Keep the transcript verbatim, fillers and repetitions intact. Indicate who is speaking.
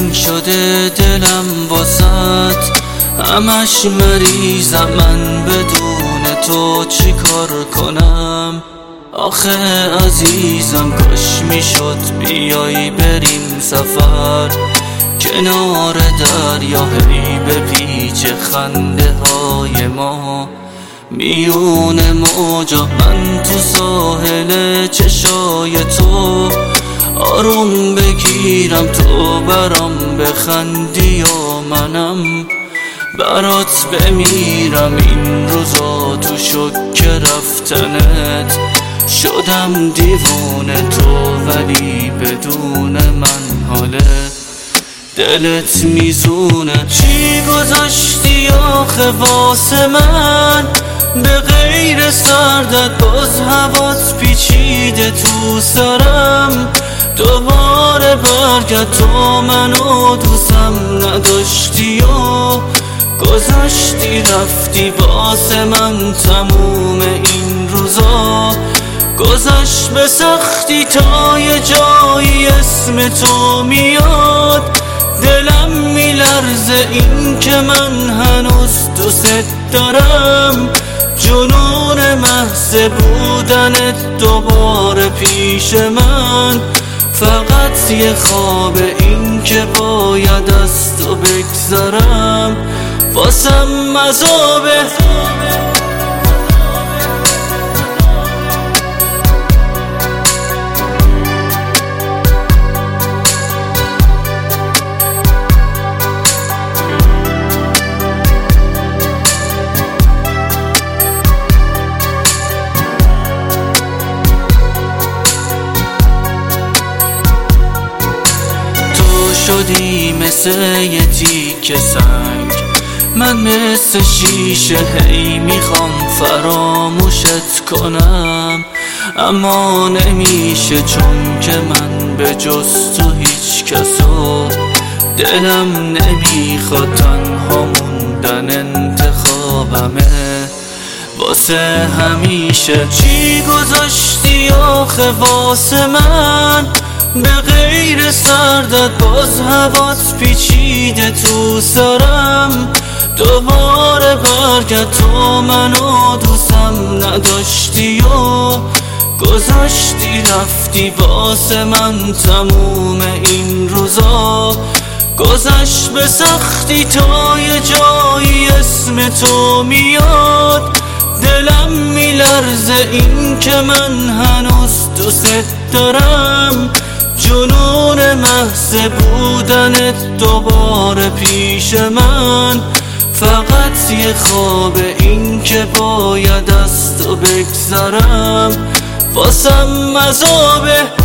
Speaker 1: تنگ شده دلم واسط، همش مریضم من بدون تو چی کار کنم. آخه عزیزم کاش میشد بیایی بریم سفر، کنار دریا هی به پیچ خنده های ما، میون موجا من تو ساحل چشای تو، آروم بگیرم تو برام بخندی و منم برات بمیرم. این روزا تو شک رفتنت شدم دیوونه تو، ولی بدون من حاله دلت میزونه. چی گذاشتی آخه واسه من به غیر سردت، باز هوات پیچیده تو سرم، دوباره برگرد تو منو دوستم نداشتی و گذاشتی رفتی واسه من. تموم این روزا گذشت به سختی تا یه جایی اسم تو میاد، دلم میلرزه این که من هنوز دوست دارم. جنون محض بودنت دوباره پیش من، فقط یه خواب این که باید از تو بگذرم واسم عذابه. شدی مثل یه تیکه سنگ، من مثل شیشه هی میخوام فراموشت کنم، اما نمیشه چون که من به جز تو هیچ کسو دلم نمیخواد. تنها موندن انتخابمه واسه همیشه. چی گذاشتی آخه واسه من به غیر سردت، باز هوات پیچیده تو سرم، دوباره برگرد تو منو دوستم نداشتی و گذاشتی رفتی واسه من. تموم این روزا گذشت به سختی تا یه جایی اسم تو میاد، دلم میلرزه این که من هنوز دوست دارم. جنون محض بودنت دوباره پیش من، فقط یه خواب این که باید از تو بگذرم واسم عذابه.